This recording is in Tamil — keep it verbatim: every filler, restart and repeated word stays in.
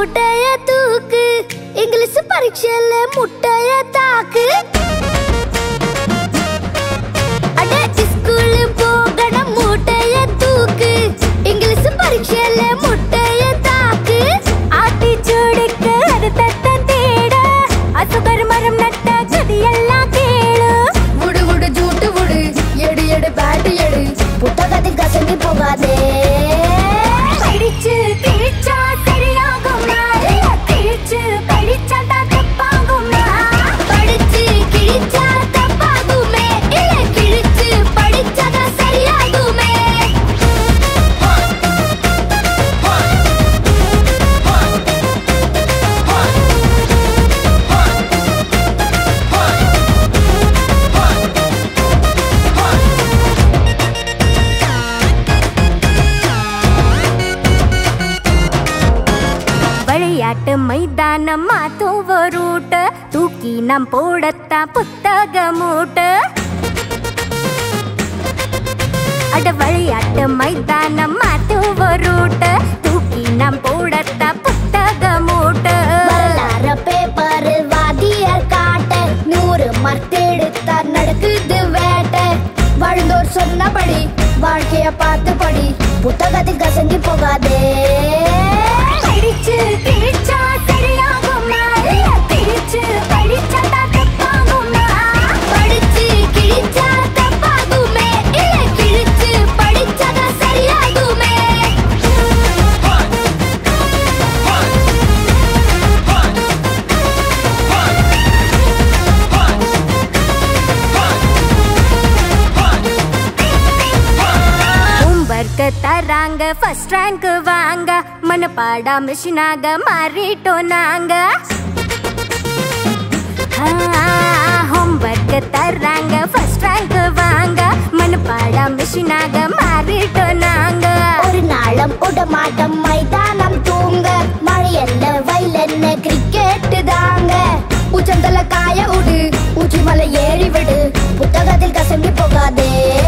மூட்டைய தூக்கு இங்கிலீஷ் பரீட்சையில முட்டைய தாக்கு அட ஸ்கூல் போகணும் மூட்டைய தூக்கு இங்கிலீஷ் பரீட்சையில முட்டைய தாக்கு ஆட்டி சூடுக்க அது தத்த தேட அசுகர் மரம் நட்ட கதையெல்லாம் கேளு முடு முடு ஜூட்டு முடு எடு எடு பேட்டு எடு புத்தகத்தில் கசங்கி போகாதே படிச்சு கிழிச்சா சரியாகுமா கிழிச்சு படிச்சா தப்பாகுமா படிச்சு கிழிச்சா தப்பாகுமே இல்ல கிழிச்சு படிச்சா சரியாகுமே விளையாட்டு மைதானம் மாத்தும் ரூட் தூக்கி நம் போடத்தா புத்தக மூட்டு அட விளையாட்டு மைதானம் மாத்தும் ரூட் தூக்கி நம் போடத்தா புத்தக மூட்டு வரலாற பேப்பர் வாதியார் காட்ட நூறு மர்த்தெடுத்தா நடக்குது வேட்டை வாழ்ந்தோர் சொன்னபடி வாழ்க்கைய பார்த்து படி புத்தகத்தில் கசங்கி போகாதே படிச்சு கிழிச்சா சரியாகுமா கிழிச்சு படிச்சா தப்பாகுமா படிச்சு கிழிச்சா தப்பாகுமே இல்ல கிழிச்சு படிச்சா சரியாகுமே ஹோம்வொர்க் தராங்க ஃபர்ஸ்ட் ரேங்க் வாங்க மனப்பாடா மிஷினாக மாறிட்டோம் நாங்க ஹோம்வொர்க் தராங்க ஃபர்ஸ்ட் ரேங்க் வாங்க மனப்பாடா மிஷினாக மாறிட்டோம் நாங்க ஒரு நாளும் உடமாட்டம் மைதானம் தூங்க மழையல்ல வயலென்ன கிரிக்கெட் தாங்க உச்சந்தல காய உடு உச்சி மலை ஏறி விடு புத்தகத்தில் கசங்கி போகாதே